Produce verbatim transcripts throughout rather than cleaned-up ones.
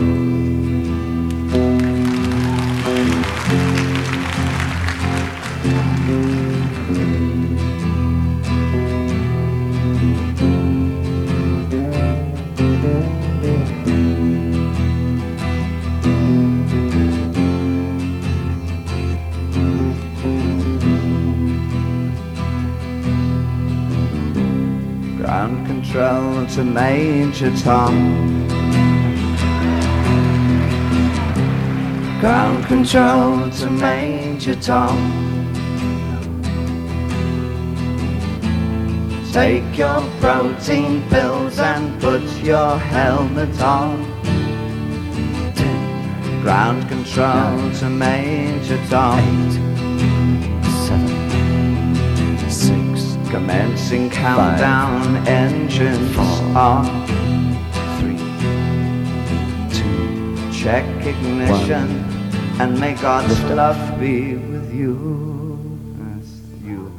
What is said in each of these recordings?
Ground control to Major Tom. Ground control to Major Tom. Take your protein pills and put your helmet on. Ten. Ground control nine, to Major Tom. Eight, seven, six, commencing countdown, five, engines four, on. Three, two, check ignition, one, and may God's lift love up. be with you. Yes, you.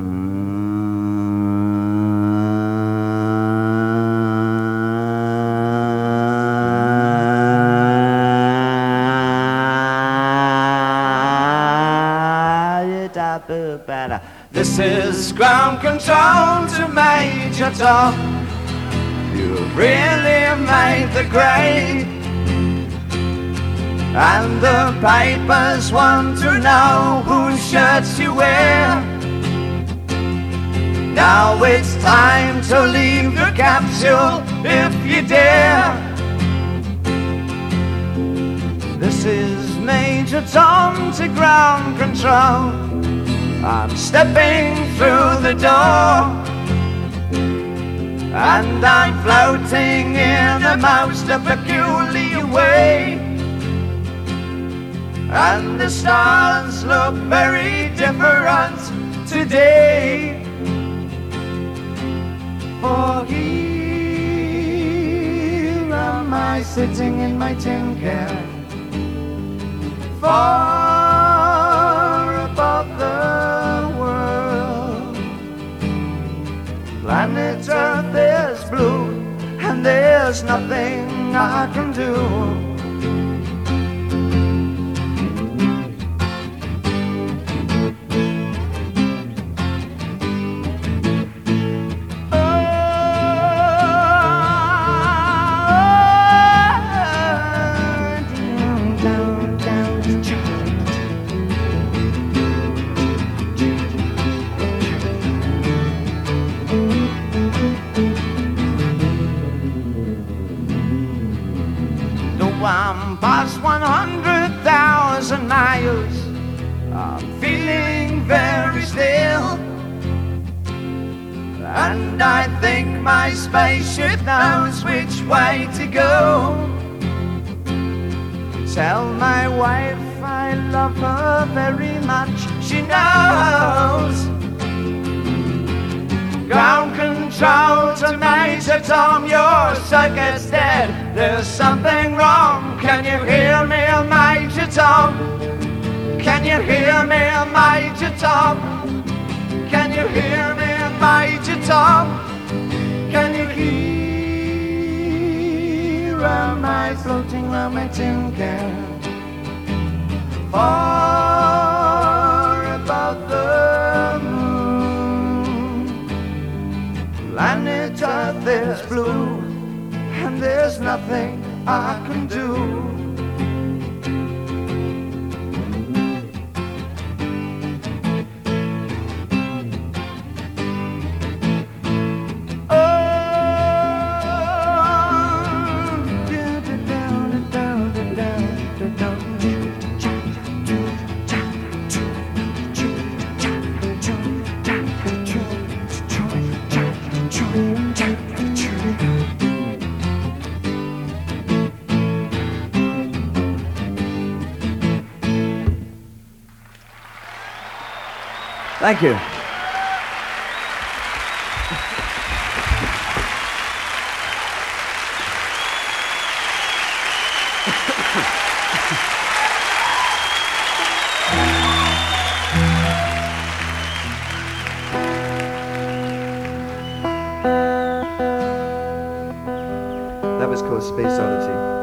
This is ground control to Major Tom. You really made the grade, and the papers want to know whose shirts you wear. Now it's time to leave the capsule if you dare. This is Major Tom to ground control. I'm stepping through the door, and I'm floating in a most peculiar way, and the stars look very different today. For here am I sitting in my tin can, far above the world. Planet Earth is blue, and there's nothing I can do. I'm past one hundred thousand miles. I'm feeling very still, and I think my spaceship knows which way to go. Tell my wife I love her very much, she knows. Ground control to Major Tom, your circuit's dead. There's something wrong. Can you hear me, Major Tom? Can you hear me, Major Tom? Can you hear me, Major Tom? Can you hear? Am I floating round my tin can, far above the moon? Planet Earth is blue, and there's nothing I can do. Thank you. That was called Space Oddity.